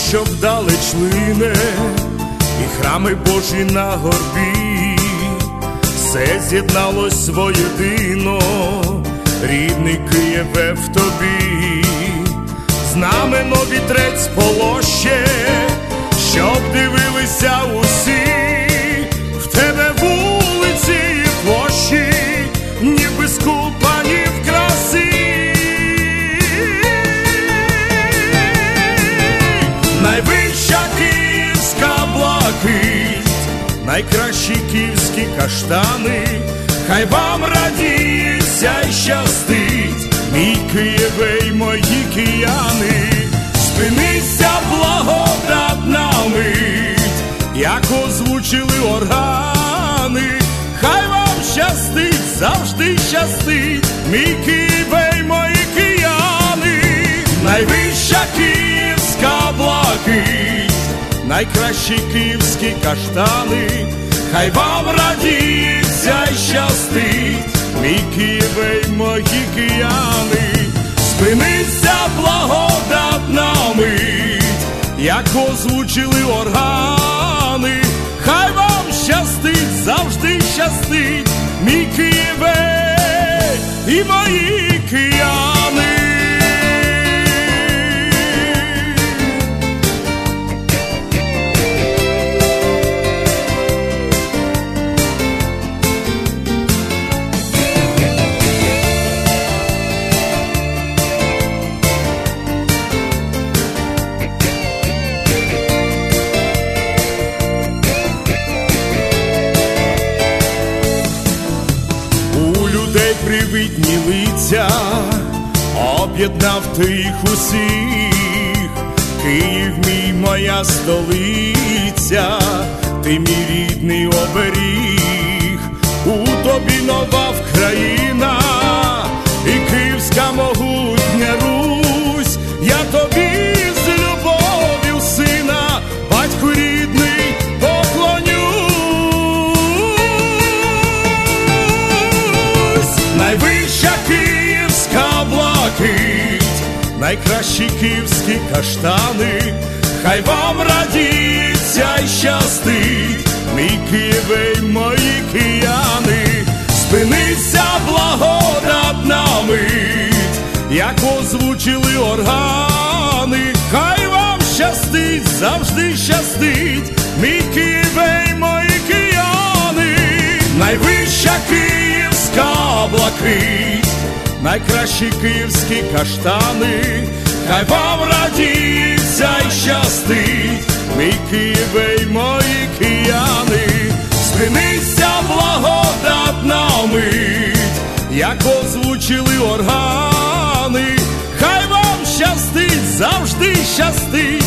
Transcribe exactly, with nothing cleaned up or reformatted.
що вдалеч лине, і храми Божі на горбі, все з'єдналось воєдино, рідний Києве в тобі. Знамено вітрець полоще, щоб дивилися усі, в тебе вулиці і площі, ніби скупані в красі. Найвища київська блакить, найкращі київські каштани, хай вам радіється й щастить, мій Києве й мої кияни. Спинися, благодатна мить, як озвучили органи, хай вам щастить, завжди щастить, мій Києве й мої кияни. Найвища київська блакить, найкращі київські каштани, хай вам радіється й щастить, мій Києве й мої кияни. Спинися, благодатна мить, як озвучили органи, хай вам щастить, завжди щастить, мій Києве і мої кияни. Привітні лиця, об'єднав ти їх усіх. Київ мій, моя столиця, ти мій рідний оберіг. У тобі нова Вкраїна і київська могутня Русь. Я тобі з любов'ю сина, батьку рідний, поклонюсь. Найвища київська блакить, найкращі київські каштани, хай вам радіється й щастить, мій Києве й мої кияни. Спинися, благодатна мить, як озвучили органи, хай вам щастить, завжди щастить, мій Києве й мої кияни. Найвища київська блакить, найкращі київські каштани, хай вам радіється й щастить, мій Києве й мої кияни. Спинися, благодатна мить, як озвучили органи, хай вам щастить, завжди щастить,